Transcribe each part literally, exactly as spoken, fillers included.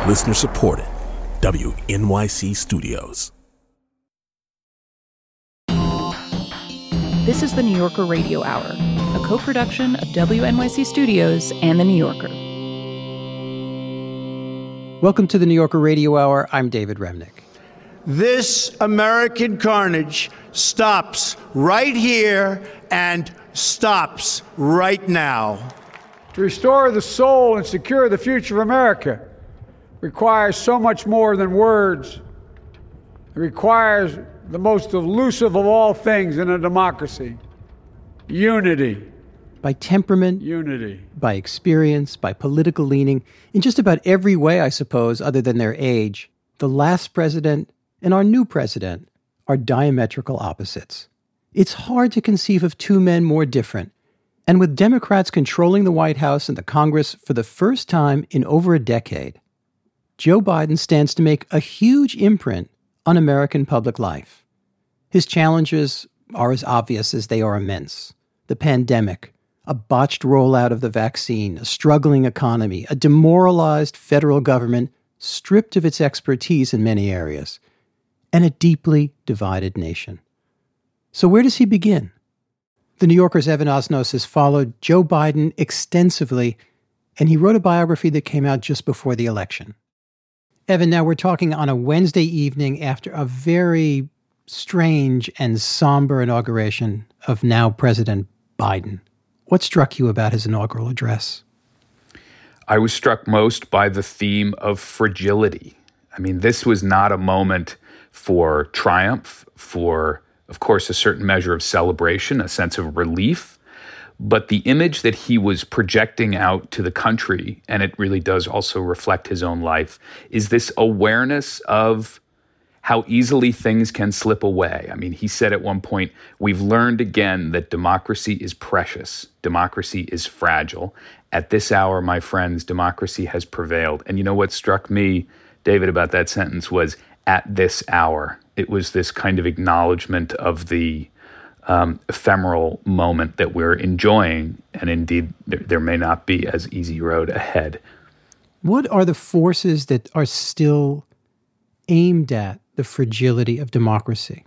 Listener supported. W N Y C Studios. This is the New Yorker Radio Hour, a co-production of W N Y C Studios and The New Yorker. Welcome to the New Yorker Radio Hour. I'm David Remnick. This American carnage stops right here and stops right now. To restore the soul and secure the future of America requires so much more than words. It requires the most elusive of all things in a democracy: unity. By temperament, unity. By experience, by political leaning, in just about every way, I suppose, other than their age, the last president and our new president are diametrical opposites. It's hard to conceive of two men more different. And with Democrats controlling the White House and the Congress for the first time in over a decade, Joe Biden stands to make a huge imprint on American public life. His challenges are as obvious as they are immense. The pandemic, a botched rollout of the vaccine, a struggling economy, a demoralized federal government stripped of its expertise in many areas, and a deeply divided nation. So where does he begin? The New Yorker's Evan Osnos has followed Joe Biden extensively, and he wrote a biography that came out just before the election. Evan, now we're talking on a Wednesday evening after a very strange and somber inauguration of now President Biden. What struck you about his inaugural address? I was struck most by the theme of fragility. I mean, this was not a moment for triumph, for, of course, a certain measure of celebration, a sense of relief. But the image that he was projecting out to the country, and it really does also reflect his own life, is this awareness of how easily things can slip away. I mean, he said at one point, we've learned again that democracy is precious. Democracy is fragile. At this hour, my friends, democracy has prevailed. And you know what struck me, David, about that sentence was at this hour. It was this kind of acknowledgement of the Um, ephemeral moment that we're enjoying, and indeed there, there may not be as easy road ahead. What are the forces that are still aimed at the fragility of democracy?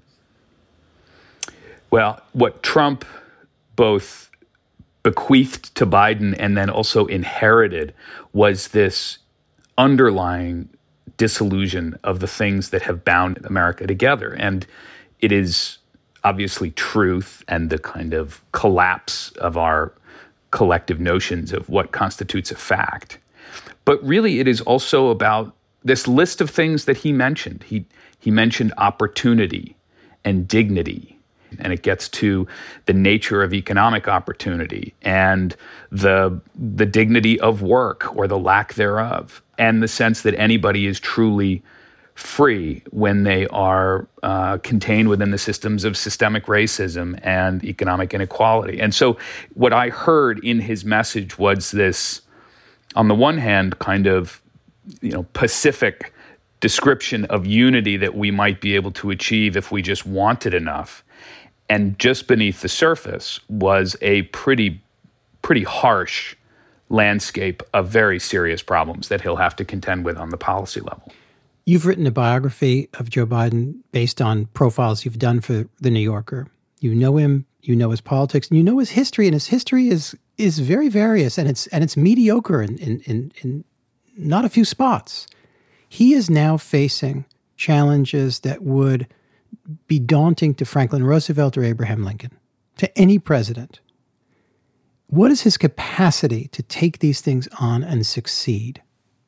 Well, what Trump both bequeathed to Biden and then also inherited was this underlying disillusion of the things that have bound America together. And it is obviously truth and the kind of collapse of our collective notions of what constitutes a fact. But really, it is also about this list of things that he mentioned. He he mentioned opportunity and dignity, and it gets to the nature of economic opportunity and the the dignity of work or the lack thereof, and the sense that anybody is truly free when they are uh, contained within the systems of systemic racism and economic inequality. And so what I heard in his message was this, on the one hand, kind of, you know, pacific description of unity that we might be able to achieve if we just wanted enough. And just beneath the surface was a pretty, pretty harsh landscape of very serious problems that he'll have to contend with on the policy level. You've written a biography of Joe Biden based on profiles you've done for The New Yorker. You know him, you know his politics, and you know his history, and his history is is very various, and it's and it's mediocre in in in, in not a few spots. He is now facing challenges that would be daunting to Franklin Roosevelt or Abraham Lincoln, to any president. What is his capacity to take these things on and succeed?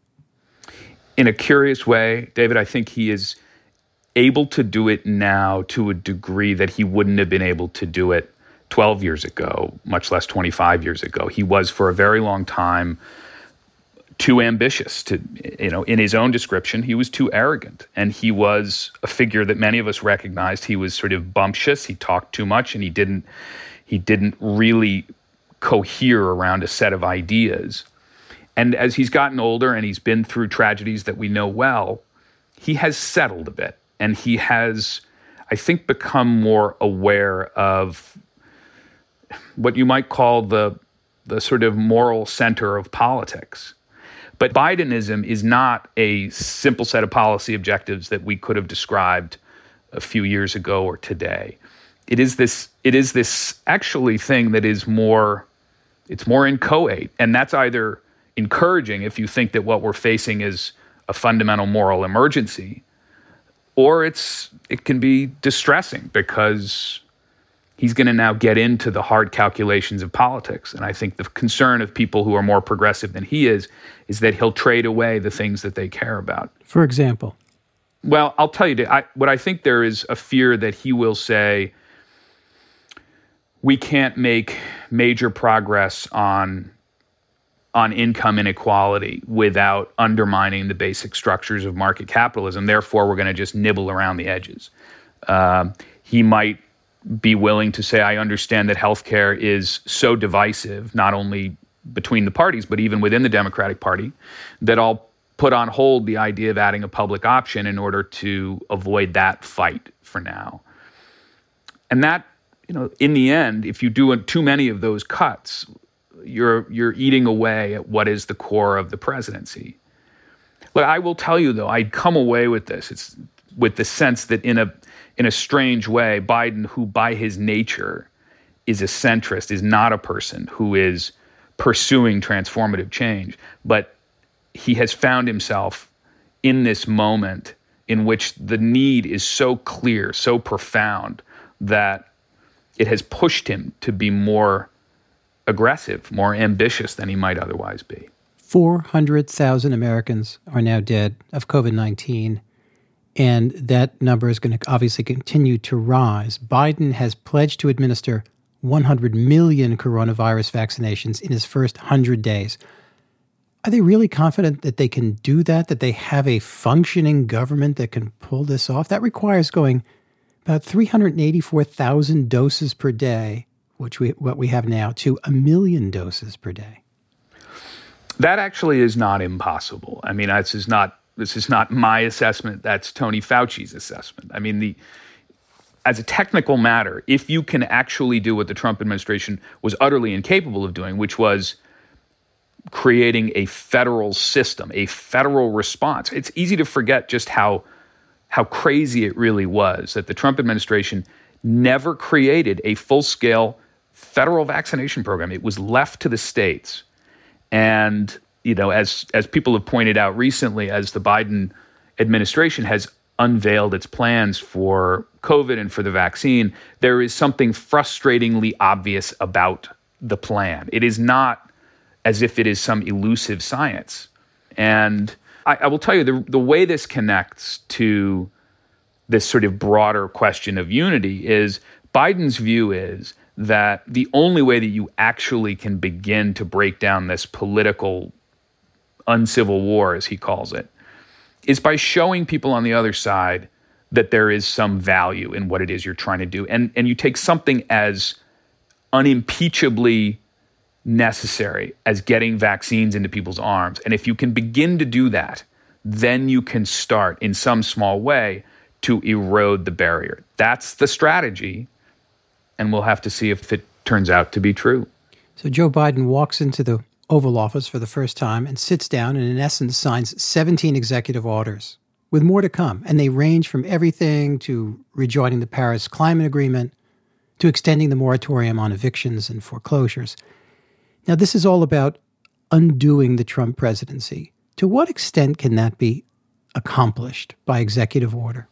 In a curious way, David, I think he is able to do it now to a degree that he wouldn't have been able to do it twelve years ago, much less twenty-five years ago. He was, for a very long time, too ambitious to, you know, in his own description, he was too arrogant. And he was a figure that many of us recognized. He was sort of bumptious. He talked too much, and he didn't, he didn't really cohere around a set of ideas. And as he's gotten older and he's been through tragedies that we know well, he has settled a bit. And he has, I think, become more aware of what you might call the the sort of moral center of politics. But Bidenism is not a simple set of policy objectives that we could have described a few years ago or today. It is this, it is this actually thing that is more, it's more inchoate. And that's either encouraging if you think that what we're facing is a fundamental moral emergency, or it's it can be distressing because he's going to now get into the hard calculations of politics. And I think the concern of people who are more progressive than he is, is that he'll trade away the things that they care about. For example? Well, I'll tell you, I, what I think there is a fear that he will say, we can't make major progress on, on income inequality without undermining the basic structures of market capitalism. Therefore, we're going to just nibble around the edges. Uh, he might be willing to say, I understand that healthcare is so divisive, not only between the parties, but even within the Democratic Party, that I'll put on hold the idea of adding a public option in order to avoid that fight for now. And that, you know, in the end, if you do too many of those cuts, you're you're eating away at what is the core of the presidency. But I will tell you, though, I'd come away with this. It's with the sense that in a in a strange way, Biden, who by his nature is a centrist, is not a person who is pursuing transformative change, but he has found himself in this moment in which the need is so clear, so profound, that it has pushed him to be more aggressive, more ambitious than he might otherwise be. four hundred thousand Americans are now dead of COVID nineteen, and that number is going to obviously continue to rise. Biden has pledged to administer one hundred million coronavirus vaccinations in his first one hundred days. Are they really confident that they can do that, that they have a functioning government that can pull this off? That requires going about three hundred eighty-four thousand doses per day, which we what we have now, to a million doses per day. That actually is not impossible. I mean, this is not this is not my assessment. That's Tony Fauci's assessment. I mean, the as a technical matter, if you can actually do what the Trump administration was utterly incapable of doing, which was creating a federal system, a federal response, it's easy to forget just how how crazy it really was that the Trump administration never created a full-scale federal vaccination program. It was left to the states. And, you know, as as people have pointed out recently, as the Biden administration has unveiled its plans for COVID and for the vaccine, there is something frustratingly obvious about the plan. It is not as if it is some elusive science. And I, I will tell you, the, the way this connects to this sort of broader question of unity is Biden's view is that the only way that you actually can begin to break down this political uncivil war, as he calls it, is by showing people on the other side that there is some value in what it is you're trying to do. And, and you take something as unimpeachably necessary as getting vaccines into people's arms. And if you can begin to do that, then you can start in some small way to erode the barrier. That's the strategy. And we'll have to see if it turns out to be true. So Joe Biden walks into the Oval Office for the first time and sits down and in essence signs seventeen executive orders with more to come. And they range from everything to rejoining the Paris Climate Agreement to extending the moratorium on evictions and foreclosures. Now, this is all about undoing the Trump presidency. To what extent can that be accomplished by executive order?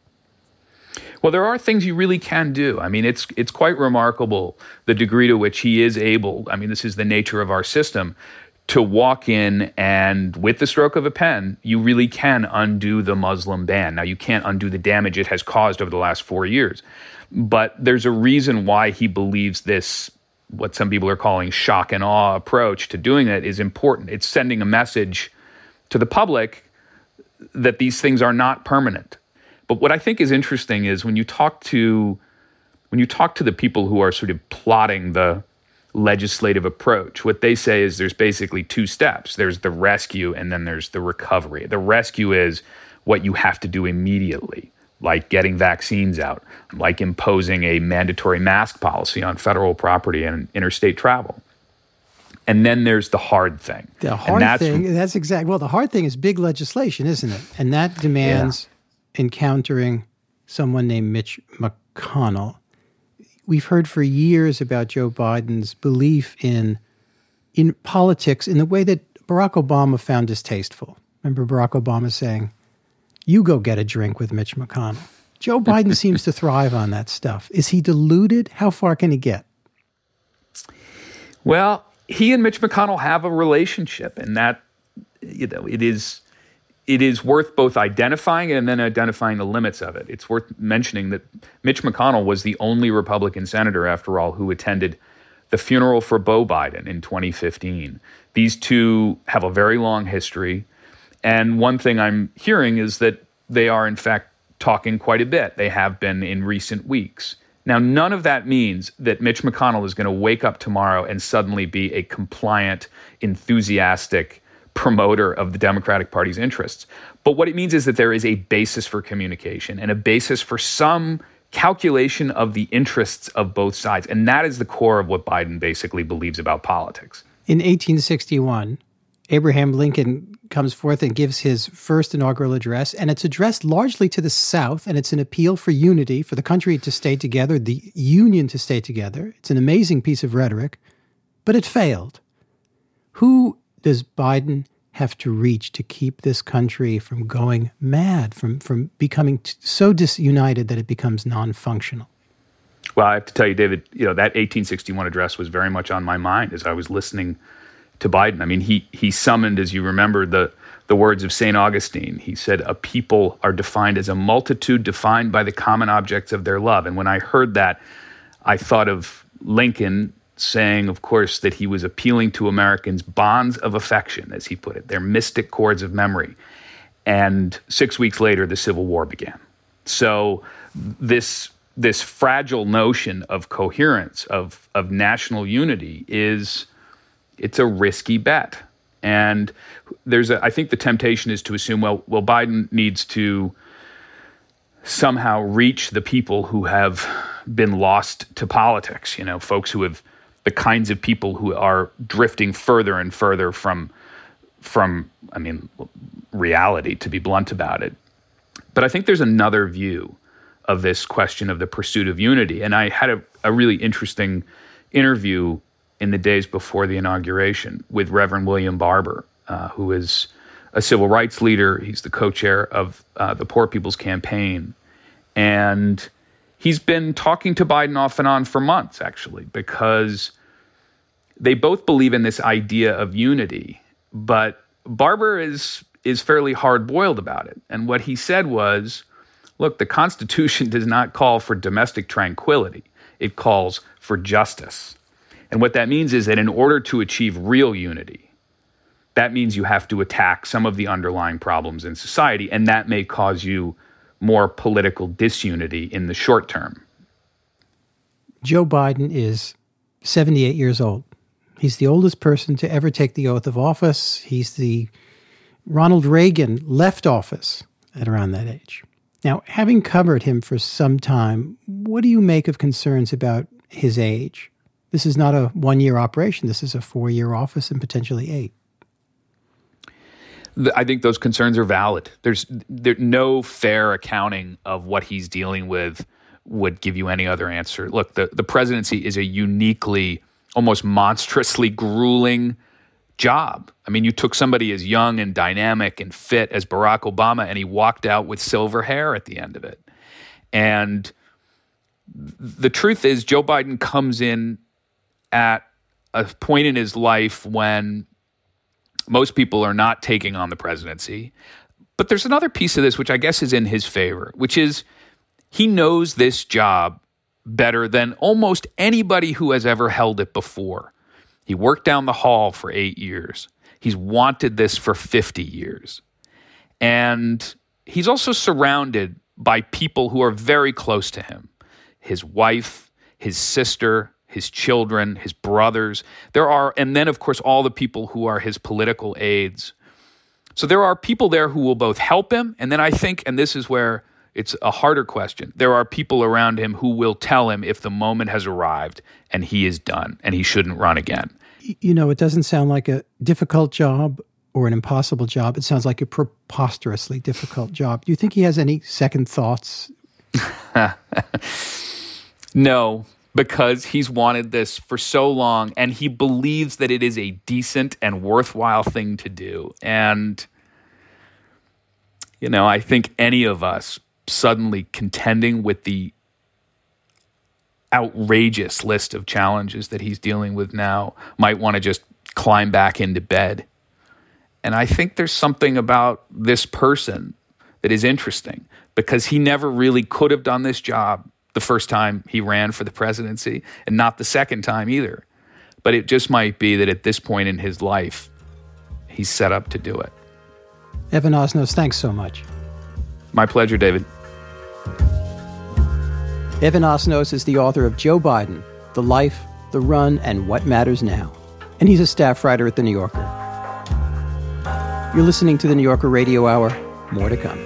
Well, there are things you really can do. I mean, it's it's quite remarkable the degree to which he is able, I mean, this is the nature of our system, to walk in and with the stroke of a pen, you really can undo the Muslim ban. Now, you can't undo the damage it has caused over the last four years. But there's a reason why he believes this, what some people are calling shock and awe approach to doing it, is important. It's sending a message to the public that these things are not permanent. But what I think is interesting is when you talk to when you talk to the people who are sort of plotting the legislative approach, what they say is there's basically two steps. There's the rescue and then there's the recovery. The rescue is what you have to do immediately, like getting vaccines out, like imposing a mandatory mask policy on federal property and interstate travel. And then there's the hard thing. The hard that's, thing, that's exactly, well, the hard thing is big legislation, isn't it? And that demands yeah. encountering someone named Mitch McConnell. We've heard for years about Joe Biden's belief in in politics in the way that Barack Obama found distasteful. Remember Barack Obama saying, you go get a drink with Mitch McConnell. Joe Biden seems to thrive on that stuff. Is he deluded? How far can he get? Well, he and Mitch McConnell have a relationship, and that, you know, it is it is worth both identifying and then identifying the limits of it. It's worth mentioning that Mitch McConnell was the only Republican senator, after all, who attended the funeral for Beau Biden in twenty fifteen. These two have a very long history, and one thing I'm hearing is that they are, in fact, talking quite a bit. They have been in recent weeks. Now, none of that means that Mitch McConnell is going to wake up tomorrow and suddenly be a compliant, enthusiastic promoter of the Democratic Party's interests. But what it means is that there is a basis for communication and a basis for some calculation of the interests of both sides. And that is the core of what Biden basically believes about politics. In eighteen sixty-one, Abraham Lincoln comes forth and gives his first inaugural address, and it's addressed largely to the South, and it's an appeal for unity, for the country to stay together, the Union to stay together. It's an amazing piece of rhetoric, but it failed. Who does Biden have to reach to keep this country from going mad, from, from becoming t- so disunited that it becomes non-functional? Well, I have to tell you, David, you know, that eighteen sixty-one address was very much on my mind as I was listening to Biden. I mean, he he summoned, as you remember, the the words of Saint Augustine. He said, a people are defined as a multitude defined by the common objects of their love. And when I heard that, I thought of Lincoln saying, of course, that he was appealing to Americans' bonds of affection, as he put it, their mystic chords of memory. And six weeks later, the Civil War began. So this this fragile notion of coherence, of of national unity is... it's a risky bet. And there's a, I think the temptation is to assume, well, well, Biden needs to somehow reach the people who have been lost to politics, you know, folks who have, the kinds of people who are drifting further and further from, from, I mean, reality, to be blunt about it. But I think there's another view of this question of the pursuit of unity. And I had a, a really interesting interview in the days before the inauguration with Reverend William Barber, uh, who is a civil rights leader. He's the co-chair of uh, the Poor People's Campaign. And he's been talking to Biden off and on for months, actually, because they both believe in this idea of unity. But Barber is is fairly hard-boiled about it. And what he said was, look, the Constitution does not call for domestic tranquility. It calls for justice. And what that means is that in order to achieve real unity, that means you have to attack some of the underlying problems in society, and that may cause you more political disunity in the short term. Joe Biden is seventy-eight years old. He's the oldest person to ever take the oath of office. He's the Ronald Reagan left office at around that age. Now, having covered him for some time, what do you make of concerns about his age? This is not a one-year operation. This is a four-year office and potentially eight. I think those concerns are valid. There's there, no fair accounting of what he's dealing with would give you any other answer. Look, the, the presidency is a uniquely, almost monstrously grueling job. I mean, you took somebody as young and dynamic and fit as Barack Obama, and he walked out with silver hair at the end of it. And the truth is, Joe Biden comes in at a point in his life when most people are not taking on the presidency. But there's another piece of this which I guess is in his favor, which is he knows this job better than almost anybody who has ever held it before. He worked down the hall for eight years. He's wanted this for fifty years. And he's also surrounded by people who are very close to him. His wife, his sister, his children, his brothers. There are, and then of course, all the people who are his political aides. So there are people there who will both help him, and then I think, and this is where it's a harder question, there are people around him who will tell him if the moment has arrived and he is done and he shouldn't run again. You know, it doesn't sound like a difficult job or an impossible job. It sounds like a preposterously difficult job. Do you think he has any second thoughts? No, because he's wanted this for so long, and he believes that it is a decent and worthwhile thing to do. And, you know, I think any of us suddenly contending with the outrageous list of challenges that he's dealing with now might want to just climb back into bed. And I think there's something about this person that is interesting, because he never really could have done this job the first time he ran for the presidency, and not the second time either. But it just might be that at this point in his life, he's set up to do it. Evan Osnos, thanks so much. My pleasure, David. Evan Osnos is the author of Joe Biden, The Life, The Run, and What Matters Now. And he's a staff writer at The New Yorker. You're listening to The New Yorker Radio Hour. More to come.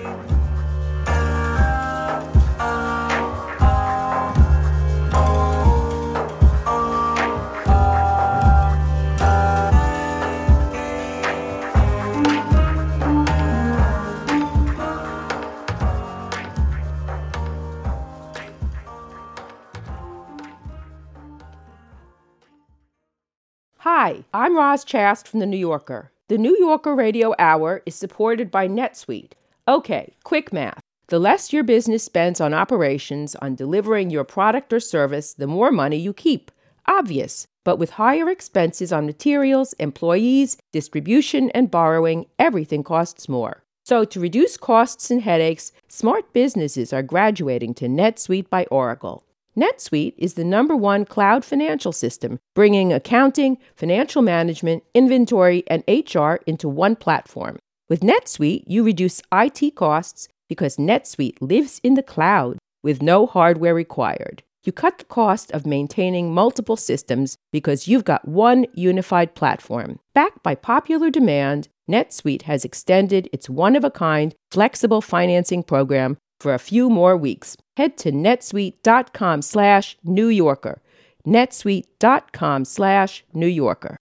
Hi, I'm Roz Chast from The New Yorker. The New Yorker Radio Hour is supported by NetSuite. Okay, quick math. The less your business spends on operations, on delivering your product or service, the more money you keep. Obvious. But with higher expenses on materials, employees, distribution, and borrowing, everything costs more. So to reduce costs and headaches, smart businesses are graduating to NetSuite by Oracle. NetSuite is the number one cloud financial system, bringing accounting, financial management, inventory, and H R into one platform. With NetSuite, you reduce I T costs because NetSuite lives in the cloud with no hardware required. You cut the cost of maintaining multiple systems because you've got one unified platform. Backed by popular demand, NetSuite has extended its one-of-a-kind flexible financing program for a few more weeks. Head to netsuite.com slash New Yorker. netsuite.com slash New Yorker.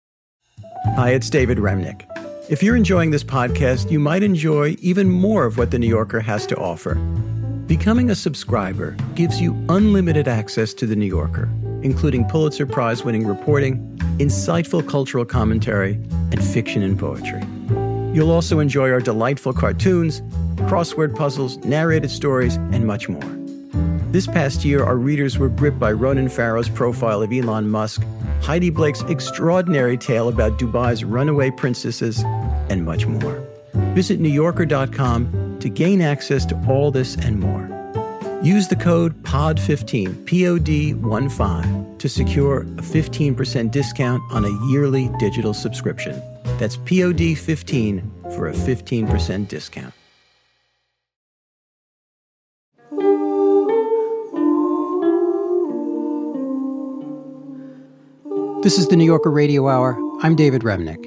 Hi, it's David Remnick. If you're enjoying this podcast, you might enjoy even more of what The New Yorker has to offer. Becoming a subscriber gives you unlimited access to The New Yorker, including Pulitzer Prize-winning reporting, insightful cultural commentary, and fiction and poetry. You'll also enjoy our delightful cartoons, crossword puzzles, narrated stories, and much more. This past year, our readers were gripped by Ronan Farrow's profile of Elon Musk, Heidi Blake's extraordinary tale about Dubai's runaway princesses, and much more. Visit new yorker dot com to gain access to all this and more. Use the code P O D fifteen, P O D fifteen, to secure a fifteen percent discount on a yearly digital subscription. That's P O D fifteen for a fifteen percent discount. This is the New Yorker Radio Hour. I'm David Remnick.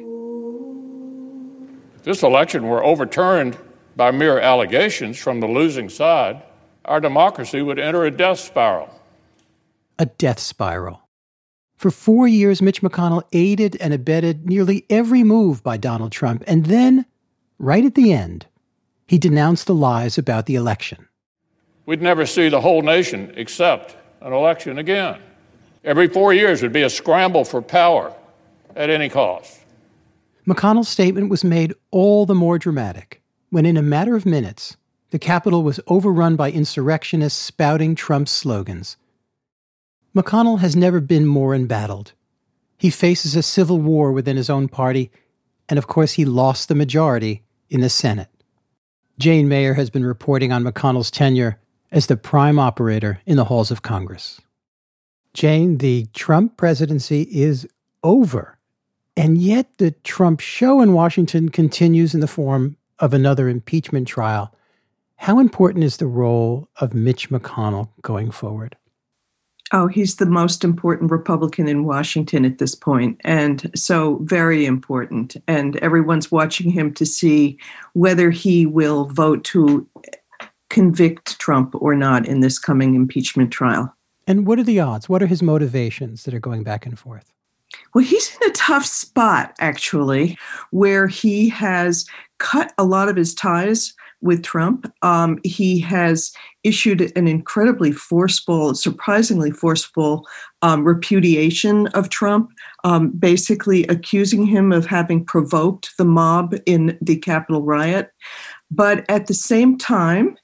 If this election were overturned by mere allegations from the losing side, our democracy would enter a death spiral. A death spiral. For four years, Mitch McConnell aided and abetted nearly every move by Donald Trump. And then, right at the end, he denounced the lies about the election. We'd never see the whole nation accept an election again. Every four years would be a scramble for power at any cost. McConnell's statement was made all the more dramatic when, in a matter of minutes, the Capitol was overrun by insurrectionists spouting Trump's slogans. McConnell has never been more embattled. He faces a civil war within his own party, and of course he lost the majority in the Senate. Jane Mayer has been reporting on McConnell's tenure as the prime operator in the halls of Congress. Jane, the Trump presidency is over, and yet the Trump show in Washington continues in the form of another impeachment trial. How important is the role of Mitch McConnell going forward? Oh, he's the most important Republican in Washington at this point, and so very important. And everyone's watching him to see whether he will vote to convict Trump or not in this coming impeachment trial. And what are the odds? What are his motivations that are going back and forth? Well, he's in a tough spot, actually, where he has cut a lot of his ties with Trump. Um, he has issued an incredibly forceful, surprisingly forceful um, repudiation of Trump, um, basically accusing him of having provoked the mob in the Capitol riot. But at the same time,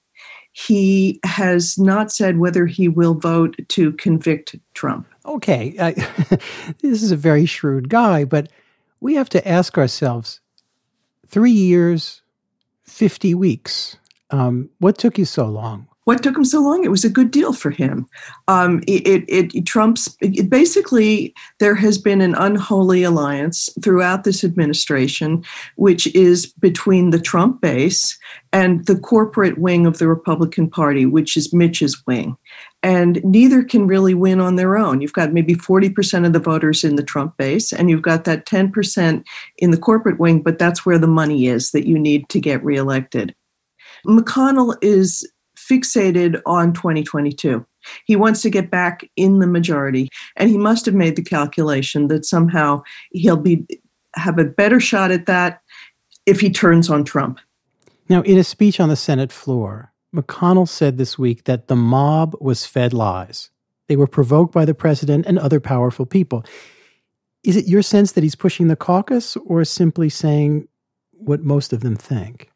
he has not said whether he will vote to convict Trump. Okay, I, this is a very shrewd guy, but we have to ask ourselves, three years, fifty weeks, um, what took you so long? What took him so long? It was a good deal for him. Um, it, it, it Trump's it, basically there has been an unholy alliance throughout this administration, which is between the Trump base and the corporate wing of the Republican Party, which is Mitch's wing. And neither can really win on their own. You've got maybe forty percent of the voters in the Trump base, and you've got that ten percent in the corporate wing, but that's where the money is that you need to get reelected. McConnell is fixated on twenty twenty-two. He wants to get back in the majority, and he must have made the calculation that somehow he'll be have a better shot at that if he turns on Trump. Now, in a speech on the Senate floor, McConnell said this week that the mob was fed lies. They were provoked by the president and other powerful people. Is it your sense that he's pushing the caucus or simply saying what most of them think?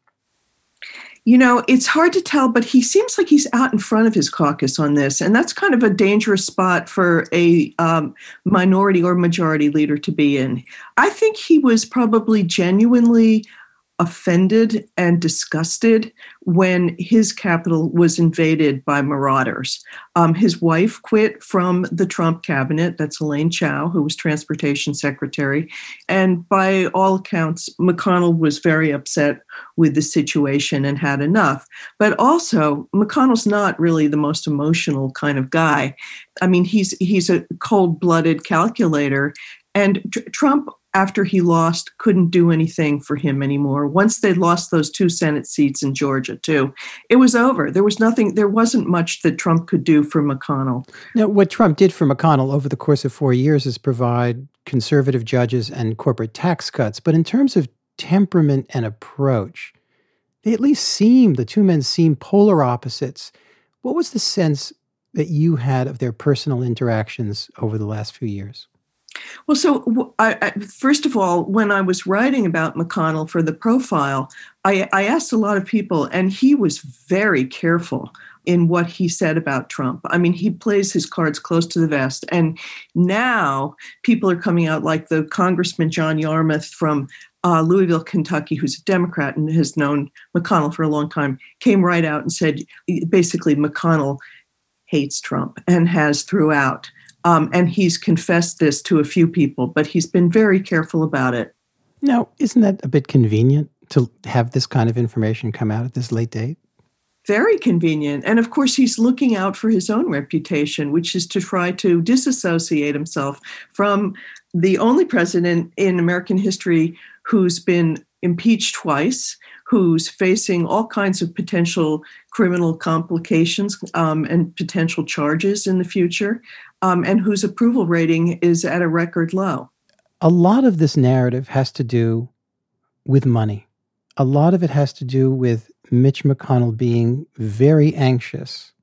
You know, it's hard to tell, but he seems like he's out in front of his caucus on this. And that's kind of a dangerous spot for a um, minority or majority leader to be in. I think he was probably genuinely offended and disgusted when his capital was invaded by marauders. Um, his wife quit from the Trump cabinet. That's Elaine Chao, who was transportation secretary. And by all accounts, McConnell was very upset with the situation and had enough. But also, McConnell's not really the most emotional kind of guy. I mean, he's he's a cold-blooded calculator. And tr- Trump, after he lost, couldn't do anything for him anymore. Once they lost those two Senate seats in Georgia, too, it was over. There was nothing, there wasn't much that Trump could do for McConnell. Now, what Trump did for McConnell over the course of four years is provide conservative judges and corporate tax cuts. But in terms of temperament and approach, they at least seem, the two men seem polar opposites. What was the sense that you had of their personal interactions over the last few years? Well, so I, I, first of all, when I was writing about McConnell for the profile, I, I asked a lot of people, and he was very careful in what he said about Trump. I mean, he plays his cards close to the vest. And now people are coming out like the Congressman John Yarmuth from uh, Louisville, Kentucky, who's a Democrat and has known McConnell for a long time, came right out and said, basically, McConnell hates Trump and has throughout. Um, and he's confessed this to a few people, but he's been very careful about it. Now, isn't that a bit convenient to have this kind of information come out at this late date? Very convenient. And of course, he's looking out for his own reputation, which is to try to disassociate himself from the only president in American history who's been impeached twice, who's facing all kinds of potential criminal complications um, and potential charges in the future, um, and whose approval rating is at a record low. A lot of this narrative has to do with money. A lot of it has to do with Mitch McConnell being very anxious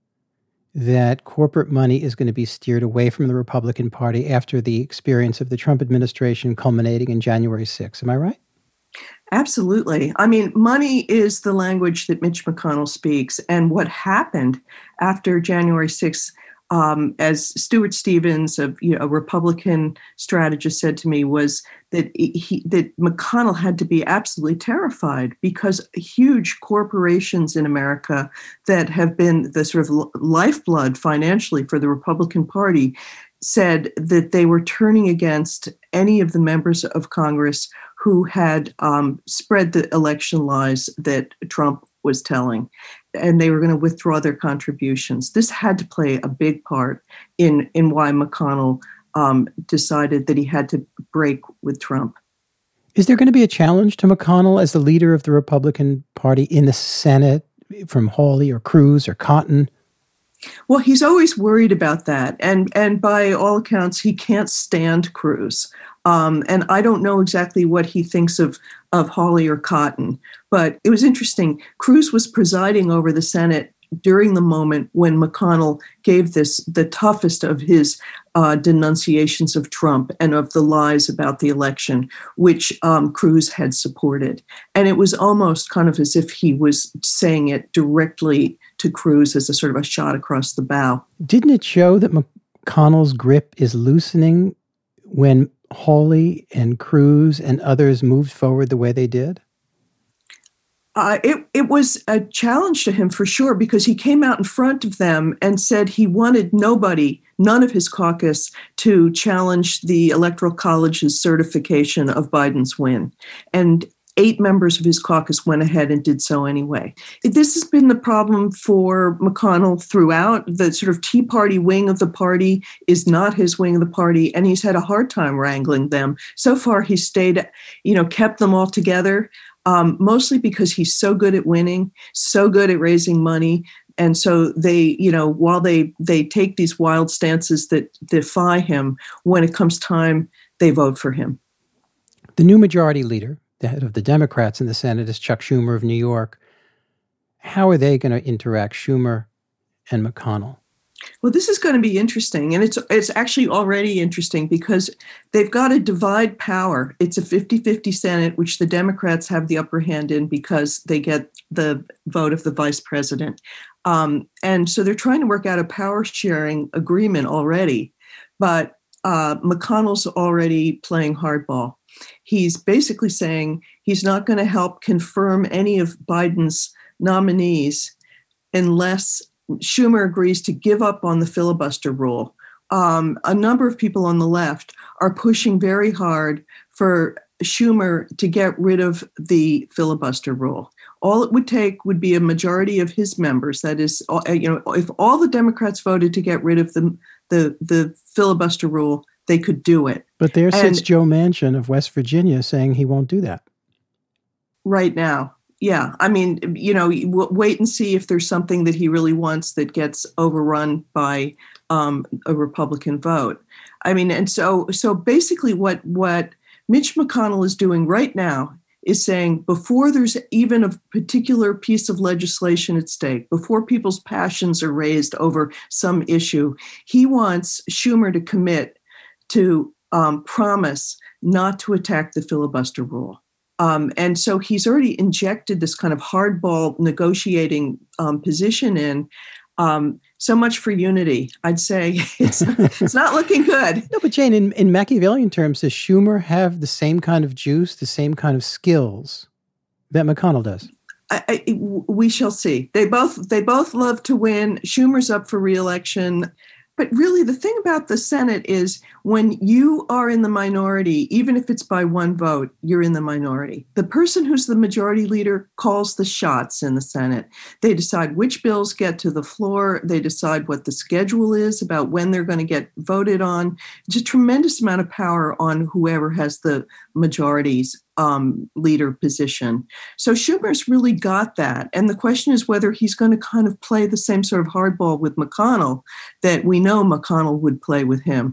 that corporate money is going to be steered away from the Republican Party after the experience of the Trump administration culminating in January sixth. Am I right? Absolutely. I mean, money is the language that Mitch McConnell speaks. And what happened after January sixth, um, as Stuart Stevens, a, you know, a Republican strategist, said to me, was that he, that McConnell had to be absolutely terrified because huge corporations in America that have been the sort of lifeblood financially for the Republican Party said that they were turning against any of the members of Congress who had um, spread the election lies that Trump was telling, and they were going to withdraw their contributions. This had to play a big part in, in why McConnell um, decided that he had to break with Trump. Is there going to be a challenge to McConnell as the leader of the Republican Party in the Senate from Hawley or Cruz or Cotton? Well, he's always worried about that. And and by all accounts, he can't stand Cruz. Um, and I don't know exactly what he thinks of, of Hawley or Cotton. But it was interesting. Cruz was presiding over the Senate during the moment when McConnell gave this the toughest of his uh, denunciations of Trump and of the lies about the election, which um, Cruz had supported. And it was almost kind of as if he was saying it directly to Cruz as a sort of a shot across the bow. Didn't it show that McConnell's grip is loosening when Hawley and Cruz and others moved forward the way they did? Uh, it, it was a challenge to him for sure, because he came out in front of them and said he wanted nobody, none of his caucus, to challenge the Electoral College's certification of Biden's win. And eight members of his caucus went ahead and did so anyway. This has been the problem for McConnell throughout. The sort of Tea Party wing of the party is not his wing of the party, and he's had a hard time wrangling them. So far, he's stayed, you know, kept them all together. Um, mostly because he's so good at winning, so good at raising money. And so they, you know, while they they take these wild stances that defy him, when it comes time, they vote for him. The new majority leader, the head of the Democrats in the Senate, is Chuck Schumer of New York. How are they going to interact, Schumer and McConnell? Well, this is going to be interesting, and it's it's actually already interesting because they've got to divide power. It's a fifty-fifty Senate, which the Democrats have the upper hand in because they get the vote of the vice president. Um, and so they're trying to work out a power-sharing agreement already, but uh, McConnell's already playing hardball. He's basically saying he's not going to help confirm any of Biden's nominees unless Schumer agrees to give up on the filibuster rule. Um, a number of people on the left are pushing very hard for Schumer to get rid of the filibuster rule. All it would take would be a majority of his members. That is, you know, if all the Democrats voted to get rid of the the, the filibuster rule, they could do it. But there sits and, Joe Manchin of West Virginia saying he won't do that. Right now. Yeah, I mean, you know, wait and see if there's something that he really wants that gets overrun by um, a Republican vote. I mean, and so so basically what, what Mitch McConnell is doing right now is saying before there's even a particular piece of legislation at stake, before people's passions are raised over some issue, he wants Schumer to commit to um, promise not to attack the filibuster rule. Um, and so he's already injected this kind of hardball negotiating um, position in. Um, so much for unity. I'd say it's it's not looking good. No, but Jane, in, in Machiavellian terms, does Schumer have the same kind of juice, the same kind of skills that McConnell does? I, I, we shall see. They both they both love to win. Schumer's up for re-election. But really, the thing about the Senate is when you are in the minority, even if it's by one vote, you're in the minority. The person who's the majority leader calls the shots in the Senate. They decide which bills get to the floor. They decide what the schedule is about when they're going to get voted on. Just a tremendous amount of power on whoever has the majority's Um, leader position. So Schumer's really got that. And the question is whether he's going to kind of play the same sort of hardball with McConnell that we know McConnell would play with him.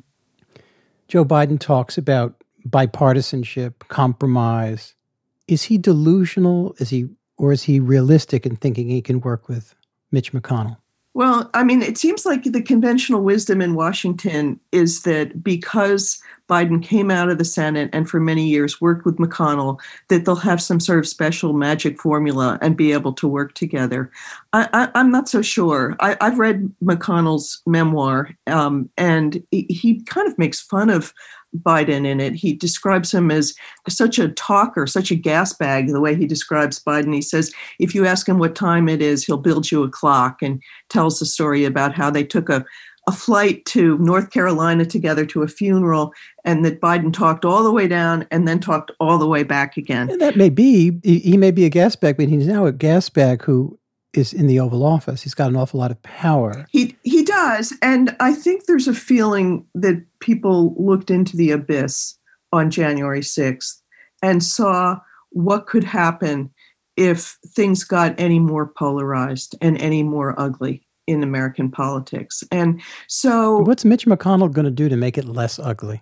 Joe Biden talks about bipartisanship, compromise. Is he delusional? Is he, or is he realistic in thinking he can work with Mitch McConnell? Well, I mean, it seems like the conventional wisdom in Washington is that because Biden came out of the Senate and for many years worked with McConnell, that they'll have some sort of special magic formula and be able to work together. I, I, I'm not so sure. I, I've read McConnell's memoir, um, and he, he kind of makes fun of Biden in it. He describes him as such a talker, such a gas bag, the way he describes Biden. He says, if you ask him what time it is, he'll build you a clock, and tells the story about how they took a, a flight to North Carolina together to a funeral, and that Biden talked all the way down and then talked all the way back again. And that may be, he, he may be a gas bag, but he's now a gas bag who is in the Oval Office. He's got an awful lot of power. He he does. And I think there's a feeling that people looked into the abyss on January sixth and saw what could happen if things got any more polarized and any more ugly. in American politics. And so... What's Mitch McConnell going to do to make it less ugly?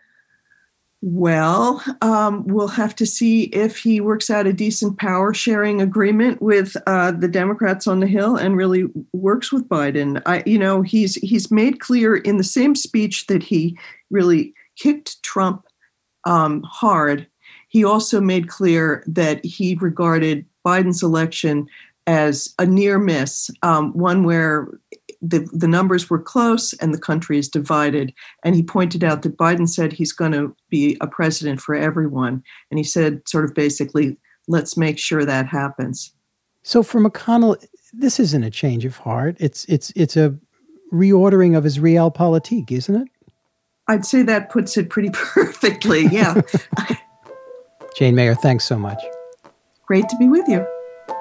Well, um, we'll have to see if he works out a decent power sharing agreement with uh, the Democrats on the Hill and really works with Biden. I, you know, he's he's made clear in the same speech that he really kicked Trump um, hard. He also made clear that he regarded Biden's election as a near miss, um, one where the, the numbers were close and the country is divided. And he pointed out that Biden said he's going to be a president for everyone. And he said sort of basically, let's make sure that happens. So for McConnell, this isn't a change of heart. It's it's it's a reordering of his realpolitik, isn't it? I'd say that puts it pretty perfectly, yeah. Jane Mayer, thanks so much. Great to be with you.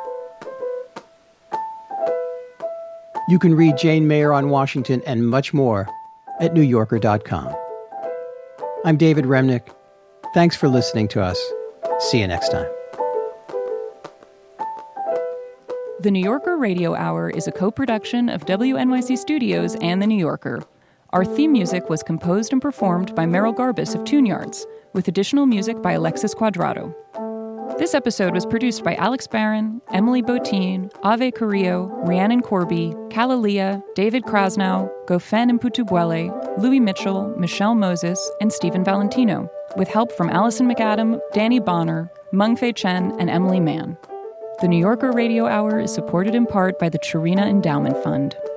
You can read Jane Mayer on Washington and much more at new yorker dot com. I'm David Remnick. Thanks for listening to us. See you next time. The New Yorker Radio Hour is a co-production of W N Y C Studios and The New Yorker. Our theme music was composed and performed by Merrill Garbus of Tune Yards, with additional music by Alexis Quadrado. This episode was produced by Alex Barron, Emily Botein, Ave Carrillo, Rhiannon Corby, Kalalia, David Krasnow, Gofen Mputubwele, Louis Mitchell, Michelle Moses, and Stephen Valentino, with help from Allison McAdam, Danny Bonner, Mengfei Chen, and Emily Mann. The New Yorker Radio Hour is supported in part by the Chirina Endowment Fund.